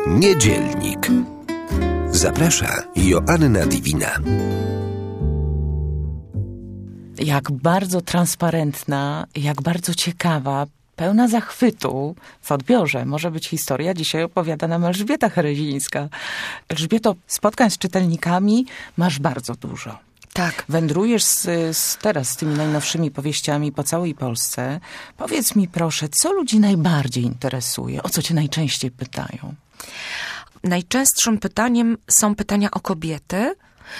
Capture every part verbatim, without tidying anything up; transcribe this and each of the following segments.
Niedzielnik. Zaprasza Joanna Divina. Jak bardzo transparentna, jak bardzo ciekawa, pełna zachwytu w odbiorze może być historia. Dzisiaj opowiada nam Elżbieta Herezińska. Elżbieto, spotkań z czytelnikami masz bardzo dużo. Tak. Wędrujesz z, z, teraz z tymi najnowszymi powieściami po całej Polsce. Powiedz mi proszę, co ludzi najbardziej interesuje? O co cię najczęściej pytają? Najczęstszym pytaniem są pytania o kobiety.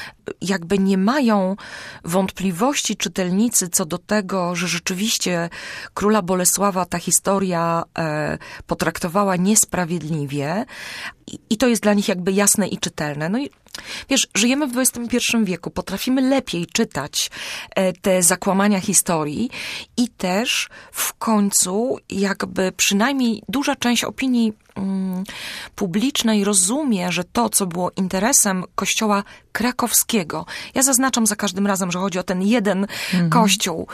Jakby nie mają wątpliwości czytelnicy co do tego, że rzeczywiście króla Bolesława ta historia e, potraktowała niesprawiedliwie i, i to jest dla nich jakby jasne i czytelne. No i wiesz, żyjemy w dwudziestym pierwszym wieku, potrafimy lepiej czytać e, te zakłamania historii i też w końcu jakby przynajmniej duża część opinii mm, publicznej rozumie, że to, co było interesem kościoła krakowskiego, ja zaznaczam za każdym razem, że chodzi o ten jeden mhm. kościół,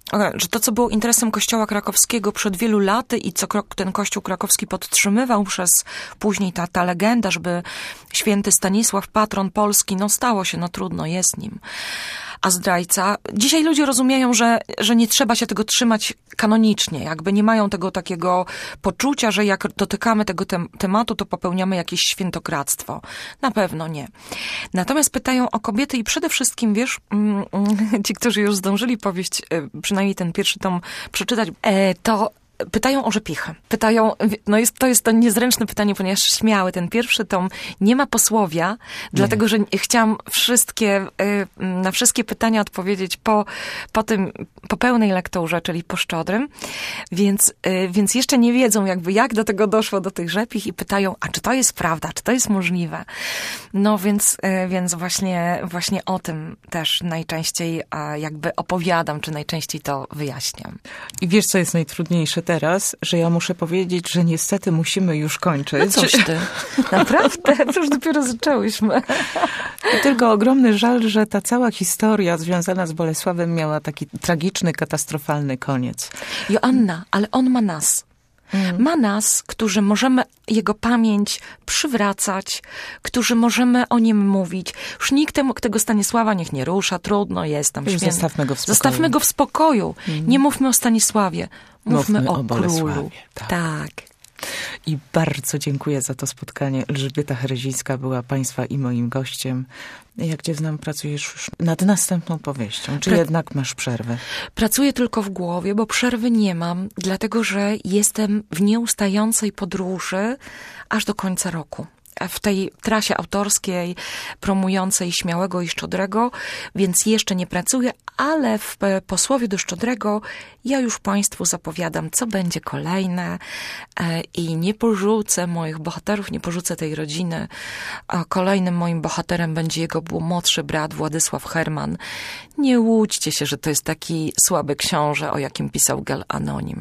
że to, co było interesem kościoła krakowskiego przed wielu laty i co ten kościół krakowski podtrzymywał przez później ta, ta legenda, żeby święty Stanisław, patron Polski, no stało się, no trudno, jest nim. A zdrajca, dzisiaj ludzie rozumieją, że, że nie trzeba się tego trzymać kanonicznie, jakby nie mają tego takiego poczucia, że jak dotykamy tego tem- tematu, to popełniamy jakieś świętokradztwo. Na pewno nie. Natomiast pytają o kobiety i przede wszystkim, wiesz, mm, ci, którzy już zdążyli powieść, przynajmniej ten pierwszy tom przeczytać, to pytają o rzepichy. Pytają, no jest, to jest to niezręczne pytanie, ponieważ śmiały, ten pierwszy tom nie ma posłowia, nie. Dlatego, że chciałam wszystkie, na wszystkie pytania odpowiedzieć po, po tym, po pełnej lekturze, czyli po Szczodrym, więc, więc jeszcze nie wiedzą jakby jak do tego doszło, do tych rzepich i pytają, a czy to jest prawda, czy to jest możliwe? No więc, więc właśnie, właśnie o tym też najczęściej jakby opowiadam, czy najczęściej to wyjaśniam. I wiesz, co jest najtrudniejsze teraz, że ja muszę powiedzieć, że niestety musimy już kończyć. No coś ty. Naprawdę? Przecież dopiero zaczęłyśmy. I tylko ogromny żal, że ta cała historia związana z Bolesławem miała taki tragiczny, katastrofalny koniec. Joanna, ale on ma nas. Hmm. Ma nas, którzy możemy jego pamięć przywracać, którzy możemy o nim mówić. Już nikt temu, tego Stanisława niech nie rusza, trudno jest tam święty. Zostawmy go w spokoju. Zostawmy go w spokoju. Hmm. Nie mówmy o Stanisławie, mówmy, mówmy o, o królu. Tak. tak. I bardzo dziękuję za to spotkanie. Elżbieta Herezińska była państwa i moim gościem. Jak cię znam, pracujesz już nad następną powieścią, czy Pra- jednak masz przerwę? Pracuję tylko w głowie, bo przerwy nie mam, dlatego że jestem w nieustającej podróży aż do końca roku. W tej trasie autorskiej promującej Śmiałego i Szczodrego, więc jeszcze nie pracuję, ale w posłowie do Szczodrego ja już Państwu zapowiadam, co będzie kolejne i nie porzucę moich bohaterów, nie porzucę tej rodziny. Kolejnym moim bohaterem będzie jego młodszy brat Władysław Herman. Nie łudźcie się, że to jest taki słaby książę, o jakim pisał Gell Anonim.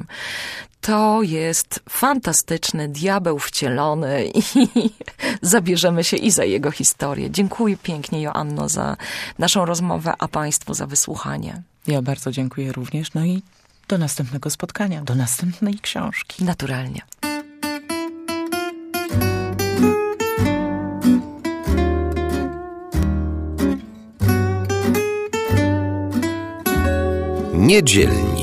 To jest fantastyczny diabeł wcielony i zabierzemy się i za jego historię. Dziękuję pięknie, Joanno, za naszą rozmowę, a Państwu za wysłuchanie. Ja bardzo dziękuję również. No i do następnego spotkania, do następnej książki. Naturalnie. Niedzielnik.